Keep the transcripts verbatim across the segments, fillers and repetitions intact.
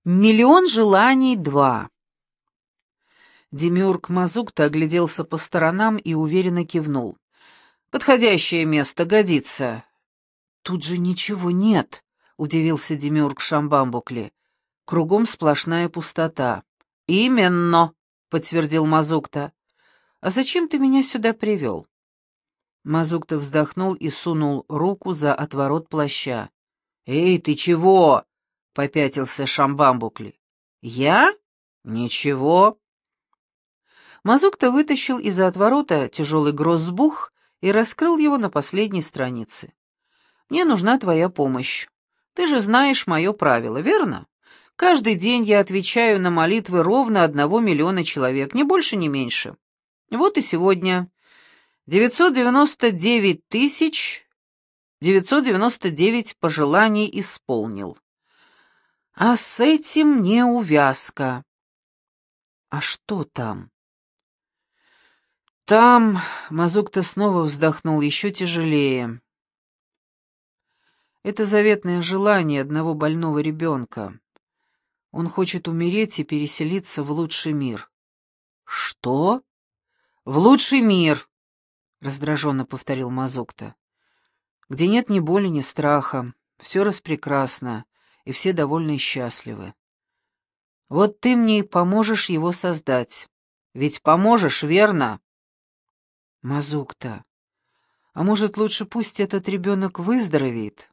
Миллион желаний два. Демиург Мазукта огляделся по сторонам и уверенно кивнул. «Подходящее место годится». «Тут же ничего нет», — удивился Демиург Шамбамбукли. «Кругом сплошная пустота». «Именно», — подтвердил Мазукта. «А зачем ты меня сюда привел?» Мазукта вздохнул и сунул руку за отворот плаща. «Эй, ты чего?» — попятился Шамбамбукли. «Я? Ничего». Мазукта вытащил из-за отворота тяжелый гроссбух и раскрыл его на последней странице. «Мне нужна твоя помощь. Ты же знаешь мое правило, верно? Каждый день я отвечаю на молитвы ровно одного миллиона человек, ни больше, ни меньше. Вот и сегодня девятьсот девяносто девять тысяч девятьсот девяносто девять пожеланий исполнил. А с этим не увязка». «А что там?» «Там...» — Мазукта снова вздохнул еще тяжелее. «Это заветное желание одного больного ребенка. Он хочет умереть и переселиться в лучший мир». «Что?» «В лучший мир», — раздраженно повторил Мазукта. «Где нет ни боли, ни страха, все распрекрасно, и все довольны и счастливы. Вот ты мне и поможешь его создать. Ведь поможешь, верно?» «Мазукта, а может, лучше пусть этот ребенок выздоровеет?»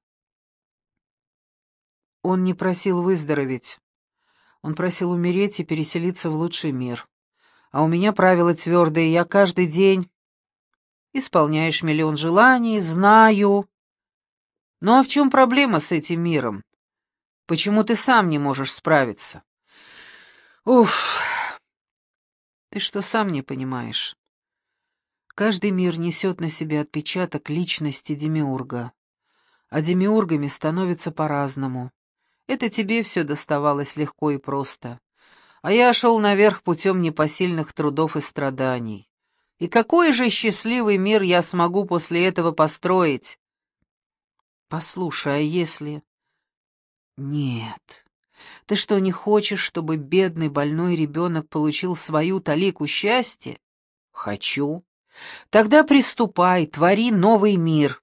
Он не просил выздороветь. Он просил умереть и переселиться в лучший мир. А у меня правила твердые, я каждый день... Исполняешь миллион желаний, знаю. Ну а в чем проблема с этим миром? Почему ты сам не можешь справиться? Уф, ты что, сам не понимаешь? Каждый мир несет на себе отпечаток личности демиурга, а демиургами становятся по-разному. Это тебе все доставалось легко и просто, а я шел наверх путем непосильных трудов и страданий. И какой же счастливый мир я смогу после этого построить? Послушай, а если... Нет. Ты что, не хочешь, чтобы бедный больной ребенок получил свою талику счастья? Хочу. Тогда приступай, твори новый мир.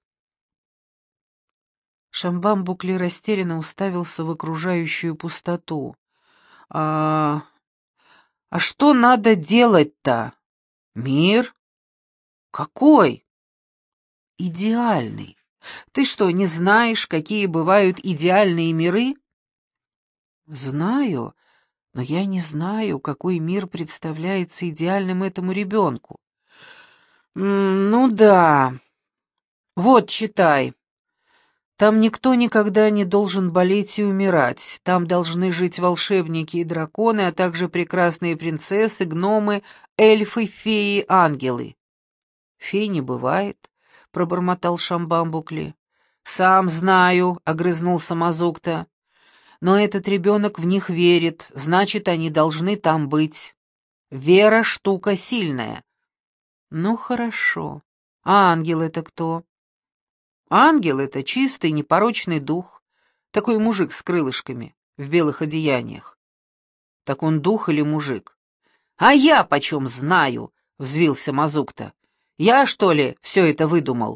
Шамбамбукли растерянно уставился в окружающую пустоту. А... а что надо делать-то? Мир? Какой? Идеальный. Ты что, не знаешь, какие бывают идеальные миры? Знаю, но я не знаю, какой мир представляется идеальным этому ребенку. М, ну да. Вот, читай. Там никто никогда не должен болеть и умирать. Там должны жить волшебники и драконы, а также прекрасные принцессы, гномы, эльфы, феи, ангелы. Фей не бывает, — пробормотал Шамбамбукли. «Сам знаю», — огрызнулся Мазукта. «Но этот ребенок в них верит, значит, они должны там быть. Вера — штука сильная». «Ну, хорошо. А ангел — это кто?» «Ангел — это чистый, непорочный дух, такой мужик с крылышками, в белых одеяниях». «Так он дух или мужик?» «А я почем знаю?» — взвился Мазукта. «Я, что ли, все это выдумал?»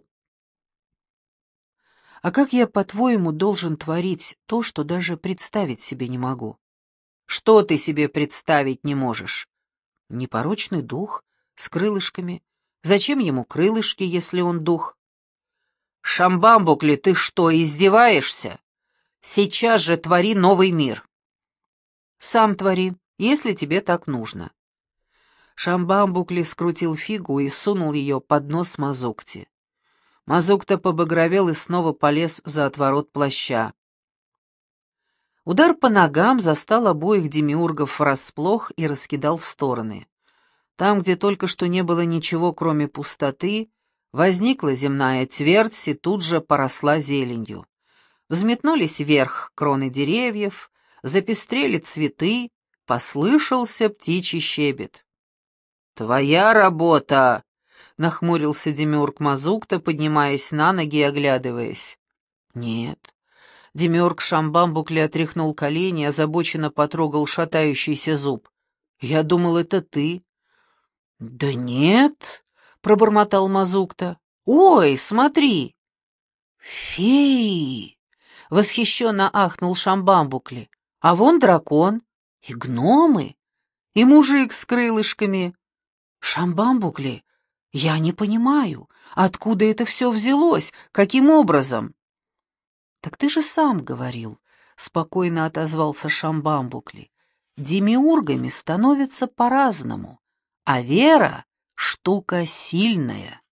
«А как я, по-твоему, должен творить то, что даже представить себе не могу?» «Что ты себе представить не можешь?» «Непорочный дух, с крылышками. Зачем ему крылышки, если он дух?» «Шамбамбукли, ты что, издеваешься? Сейчас же твори новый мир». «Сам твори, если тебе так нужно». Шамбамбукли скрутил фигу и сунул ее под нос Мазукте. Мазукта побагровел и снова полез за отворот плаща. Удар по ногам застал обоих демиургов врасплох и раскидал в стороны. Там, где только что не было ничего, кроме пустоты, возникла земная твердь и тут же поросла зеленью. Взметнулись вверх кроны деревьев, запестрели цветы, послышался птичий щебет. «Твоя работа!» — нахмурился демиург Мазукта, поднимаясь на ноги и оглядываясь. «Нет, Демиург Шамбамбукли отряхнул колени и озабоченно потрогал шатающийся зуб. «Я думал, это ты». «Да нет», — пробормотал Мазукта. «Ой, смотри!» «Феи!» — восхищенно ахнул Шамбамбукли. «А вон дракон, и гномы, и мужик с крылышками. Шамбамбукли, я не понимаю, откуда это все взялось, каким образом?» «Так ты же сам говорил», — спокойно отозвался Шамбамбукли. «Демиургами становятся по-разному, а вера — штука сильная».